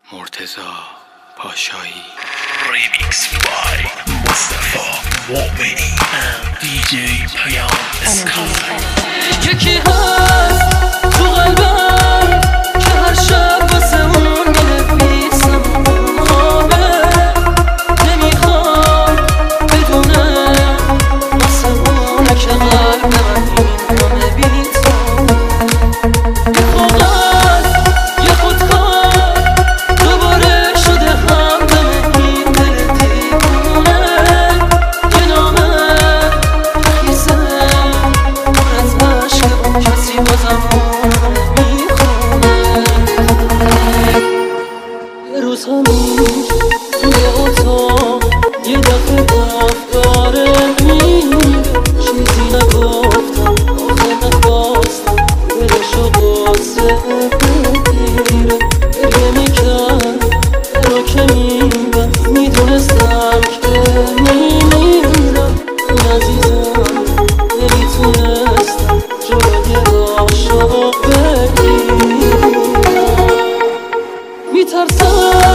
مرتضی پاشایی. Remix by Mustafa Mu'mini and DJ Payam Eskai. یکی هست تو قلبم که هر شب واسه اون بنویسم خوابه نمیخوام بدونه واسه اونه که قلبم این همه بیتم کاغذ یه خودکار دوباره شده همدم این دل دیوونه یه نامه خیزه پر از عشق کسی بازم میخونه یه روز همیش توی اتاق یه دفعه افکارم میره چیزی نگفتم آخه نخواستم دلشو قصه بگیره گریه میکرد رو که میگم میدونستم که میمیرم این عزیزم نمیتونستم جلوی عاشق بگیرم میترسم